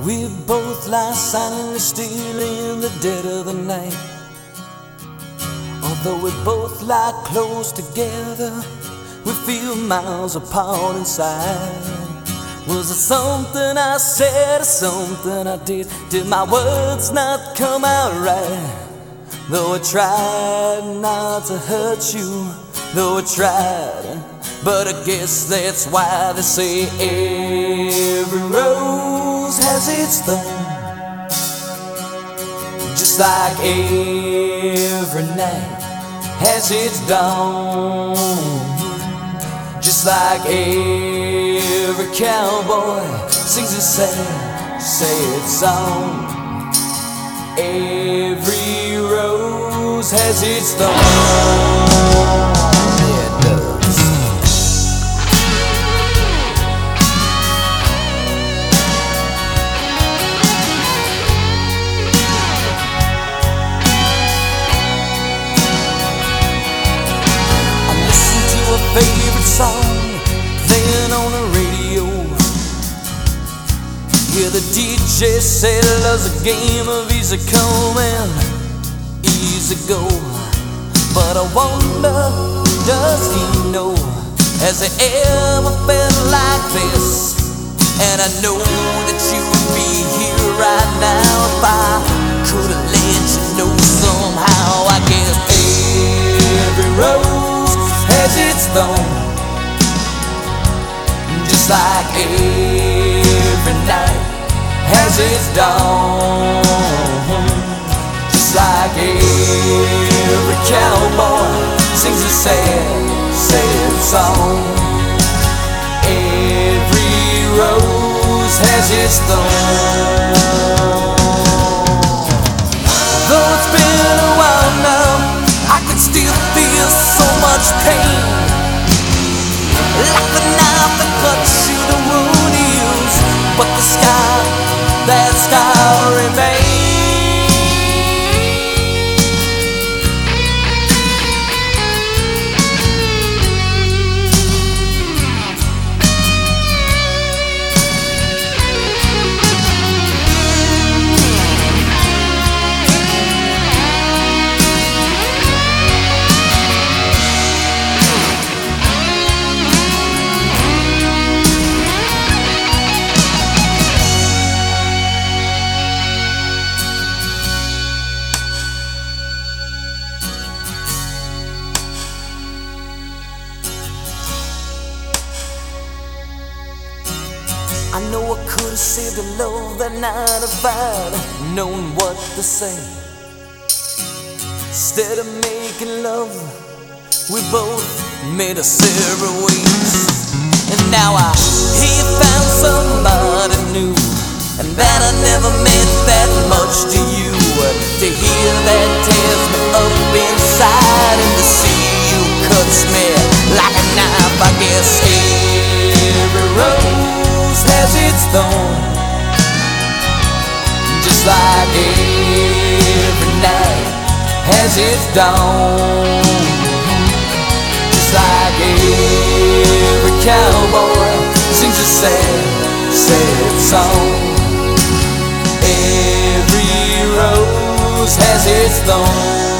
We both lie silently still in the dead of the night. Although we both lie close together, we feel miles apart inside. Was it something I said or something I did? Did my words not come out right? Though I tried not to hurt you, though I tried, but I guess that's why they say every rose has its thorn, just like every night has its dawn, just like every cowboy sings a sad, sad song. Every rose has its thorn. Yeah, it does. I listened to a favorite song playing on the radio. Yeah, the DJ said love's a game of easy come and easy go. But I wonder, does he know? Has he ever felt like this? And I know that you would be here right now if I could have let you know somehow. I guess every rose has its thorn, just like every night has its dawn, just like every cowboy sings a sad, sad song. Every rose has its thorn. Though it's been a while now, I can still feel so much pain, like the knife that cuts you, the wound heals, but the scar, that scar remains. I know I could have saved a love that night if I'd known what to say. Instead of making love, we both made us separate ways. And now I hear you found somebody new, and that I never meant that much to you. To hear that tears me up inside, and to see you cuts me like a knife. I guess every rose has its thorn, just like every night has its dawn, just like every cowboy sings a sad, sad song. Every rose has its thorn.